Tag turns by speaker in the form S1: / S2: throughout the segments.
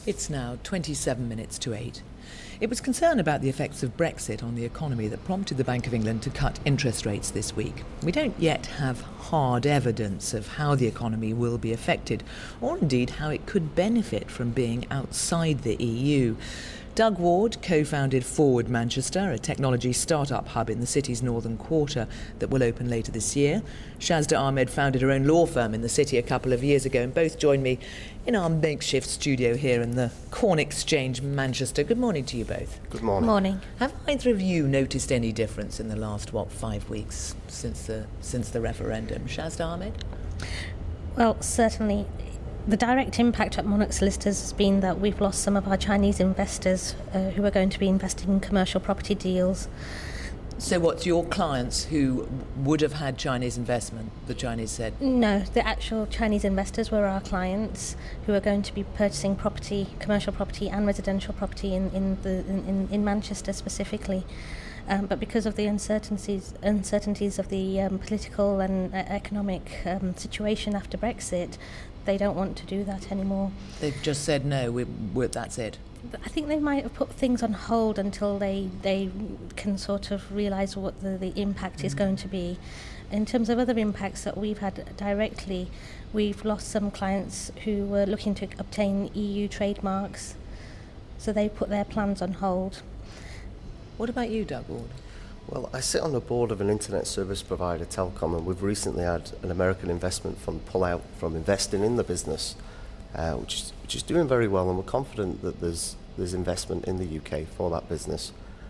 S1: It's now 27 minutes to 8. It was concern about the effects of Brexit on the economy that prompted the Bank of England to cut interest rates this week. We don't yet have hard evidence of how the economy will be affected, or indeed how it could benefit from being outside the EU. Doug Ward co-founded Forward Manchester, a technology start-up hub in the city's northern quarter that will open later this year. Shazda Ahmed founded her own law firm in the city a couple of years ago, and both joined me in our makeshift studio here in the Corn Exchange, Manchester. Good morning to you both.
S2: Good morning.
S3: Morning.
S1: Have either of you noticed any difference in the last, 5 weeks since the referendum? Shazda Ahmed?
S3: Well, certainly. The direct impact at Monarch Solicitors has been that we've lost some of our Chinese investors who are going to be investing in commercial property deals.
S1: So what's your clients who would have had Chinese investment, the Chinese said?
S3: No, the actual Chinese investors were our clients who are going to be purchasing property, commercial property and residential property in Manchester specifically. But because of the uncertainties of the political and economic situation after Brexit, they don't want to do that anymore.
S1: They've just said no, that's it.
S3: I think they might have put things on hold until they can sort of realise what the impact is going to be. In terms of other impacts that we've had directly, we've lost some clients who were looking to obtain EU trademarks, so they put their plans on hold.
S1: What about you, Doug Ward?
S2: Well, I sit on the board of an internet service provider, Telcom, and we've recently had an American investment fund pull out from investing in the business, which is doing very well, and we're confident that there's investment in the UK for that business.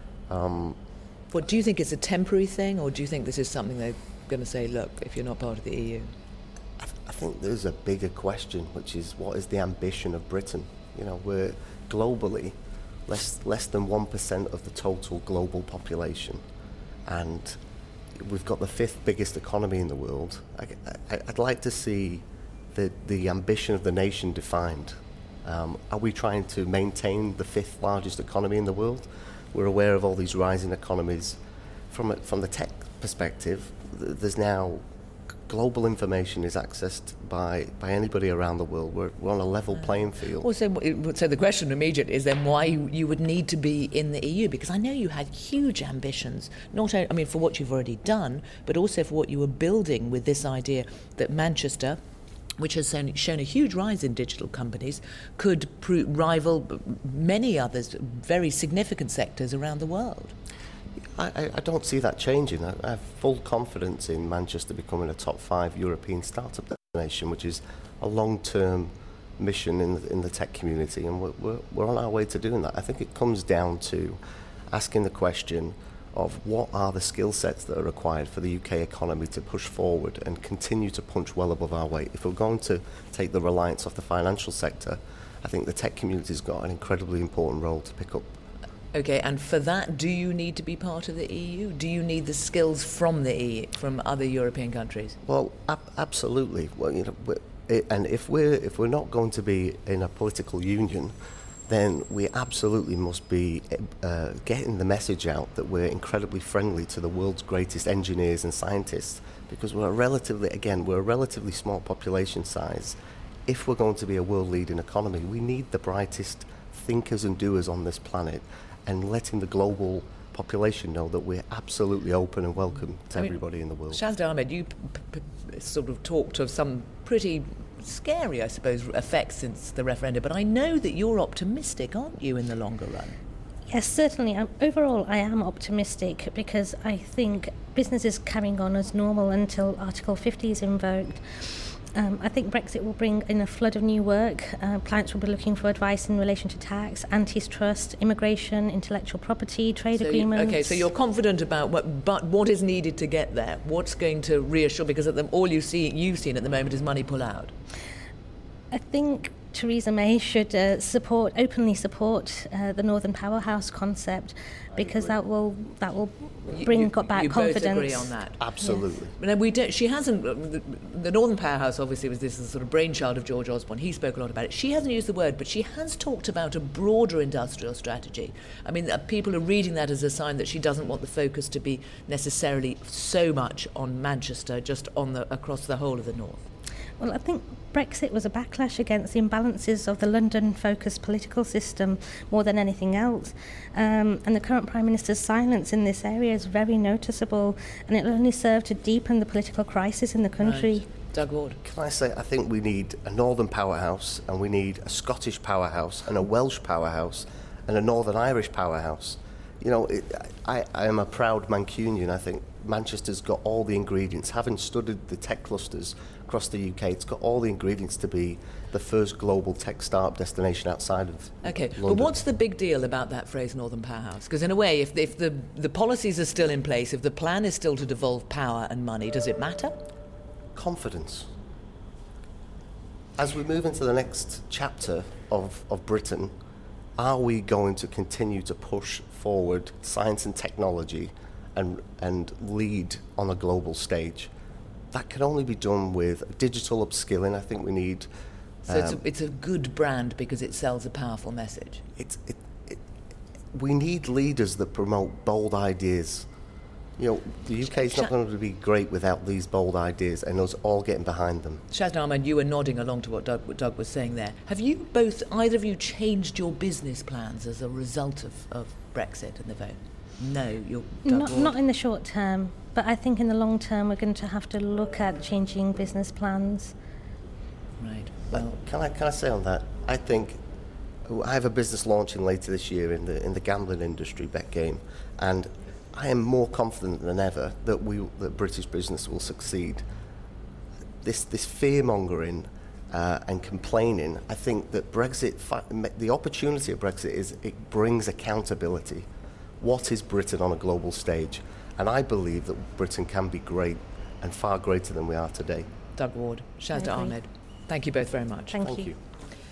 S1: What do you think, it's a temporary thing, or do you think this is something they're going to say, look, if you're not part of the EU?
S2: I think there's a bigger question, which is what is the ambition of Britain? You know, we're globally less than 1% of the total global population, and we've got the 5th biggest economy in the world. I'd like to see the ambition of the nation defined. Are we trying to maintain the 5th largest economy in the world? We're aware of all these rising economies. From the tech perspective, there's now global information is accessed by anybody around the world. We're on a level playing field.
S1: Well, so the question immediate is then why you would need to be in the EU, because I know you had huge ambitions, not only, for what you've already done, but also for what you were building with this idea that Manchester, which has shown a huge rise in digital companies, could rival many others, very significant sectors around the world.
S2: I don't see that changing. I have full confidence in Manchester becoming a top 5 European startup destination, which is a long-term mission in the tech community, and we're on our way to doing that. I think it comes down to asking the question of what are the skill sets that are required for the UK economy to push forward and continue to punch well above our weight. If we're going to take the reliance off the financial sector, I think the tech community's got an incredibly important role to pick up.
S1: Okay, and for that, do you need to be part of the EU? Do you need the skills from the EU, from other European countries?
S2: Well, absolutely. Well, and if we're not going to be in a political union, then we absolutely must be getting the message out that we're incredibly friendly to the world's greatest engineers and scientists, because we're a relatively small population size. If we're going to be a world-leading economy, we need the brightest thinkers and doers on this planet, and letting the global population know that we're absolutely open and welcome to everybody in the world.
S1: Shazda Ahmed, you sort of talked of some pretty scary, I suppose, effects since the referendum, but I know that you're optimistic, aren't you, in the longer run?
S3: Yes, certainly. Overall, I am optimistic because I think business is carrying on as normal until Article 50 is invoked. I think Brexit will bring in a flood of new work. Clients will be looking for advice in relation to tax, antitrust, immigration, intellectual property, trade agreements.
S1: So you're confident about what is needed to get there? What's going to reassure? Because all you've seen at the moment is money pull out.
S3: I think Theresa May should openly support the Northern Powerhouse concept, because that will bring back
S1: you
S3: confidence.
S1: You both agree on that?
S2: Absolutely.
S1: Yes. No, we don't. She hasn't. The Northern Powerhouse obviously was this sort of brainchild of George Osborne. He spoke a lot about it. She hasn't used the word, but she has talked about a broader industrial strategy. People are reading that as a sign that she doesn't want the focus to be necessarily so much on Manchester, just across the whole of the north.
S3: Well, I think Brexit was a backlash against the imbalances of the London-focused political system more than anything else. And the current Prime Minister's silence in this area is very noticeable, and it will only serve to deepen the political crisis in the country.
S1: Right. Doug Ward.
S2: Can I say, I think we need a Northern powerhouse, and we need a Scottish powerhouse, and a Welsh powerhouse, and a Northern Irish powerhouse. You know, I am a proud Mancunian. I think Manchester's got all the ingredients. Having studied the tech clusters across the UK, it's got all the ingredients to be the first global tech startup destination outside of London.
S1: But what's the big deal about that phrase Northern Powerhouse? Because in a way, if the policies are still in place, if the plan is still to devolve power and money, does it matter?
S2: Confidence. As we move into the next chapter of Britain, are we going to continue to push forward science and technology and lead on a global stage? That can only be done with digital upskilling. I think we need...
S1: So it's a good brand because it sells a powerful message.
S2: We need leaders that promote bold ideas. You know, the UK is not going to be great without these bold ideas and us all getting behind them.
S1: Shazna Ahmed, you were nodding along to what Doug was saying there. Have you either of you changed your business plans as a result of Brexit and the vote? No, you're
S3: not in the short term, but I think in the long term we're going to have to look at changing business plans.
S1: Right.
S2: Well, can I say on that? I think I have a business launching later this year in the gambling industry, Bet Game, and I am more confident than ever that British business will succeed. This fear-mongering and complaining, I think that the opportunity of Brexit is it brings accountability. What is Britain on a global stage? And I believe that Britain can be great and far greater than we are today.
S1: Doug Ward, Shazna Ahmed, thank you both very much.
S3: Thank you.